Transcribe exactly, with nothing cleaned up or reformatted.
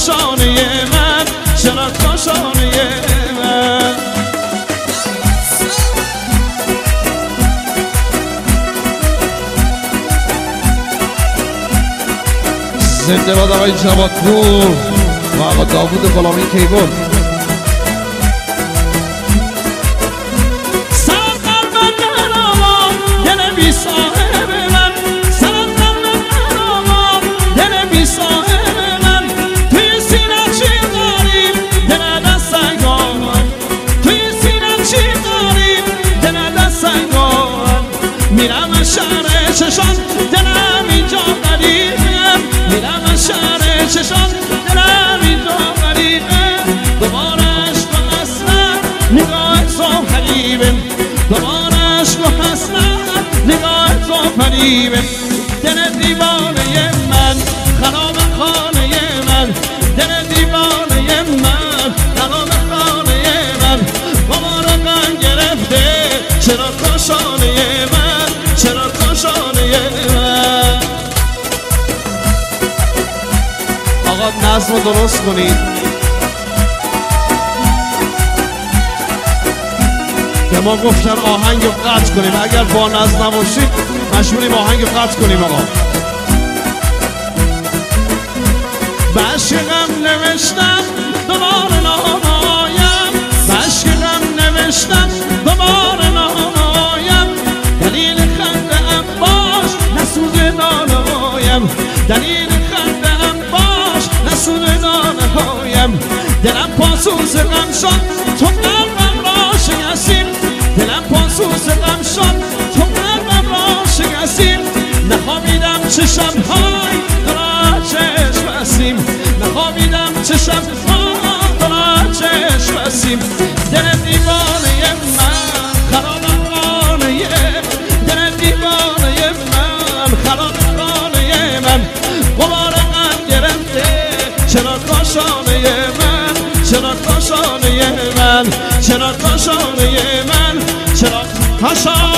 کاشانه من، چرا کاشانه من. زنده باد آقای جوادپور و آقا داوود غلامی کیبورد. سلام قلب من آقا دل بی صاحب من، سلام قلب من آقا دل بی صاحب من. توی سینه چی داریم دل دست سنگان، توی سینه چی داریم دل دست سنگان. میرم از شهر چشان دلم اینجا غریبه، میرم از شهر چشان دلم اینجا غریبه. دوباره عشق و حسرت نگاه تو غریبه، دوباره عشق و حسرت نگاه تو غریبه. دل دیوانه من خراب خانه من، دل دیوانه من خراب خانه من. بابا رقم گرفته چرا کاشانه من، چرا کاشانه من. آقا نظم رو درست کنید. به ما گفتن آهنگ رو قطع کنیم، اگر با نظم نباشید مجبوریم آهنگ رو قطع کنیم. آقا به عشق غم نوشتم دوباره نامایم، به عشق غم نوشتم دوباره نامایم. دلیل خنده ام باش نسود نانهایم، دلیل خنده ام باش نسود نانهایم. دلم پاسوز غم شد تو قلبم را شکستیم، دلم پاسوز غم شد تو قلبم را شکستیم. نخوابیدم چشم های دارا چشم بستیم، نخوابیدم چشم های دارا چشم بستیم. دل دیوانه من خراب خانه، دل دیوانه من خراب خانه من. غبار غم گرفته چرا کاشانه من، چرا کاشانه من، چرا کاشانه من، چرا کاشانه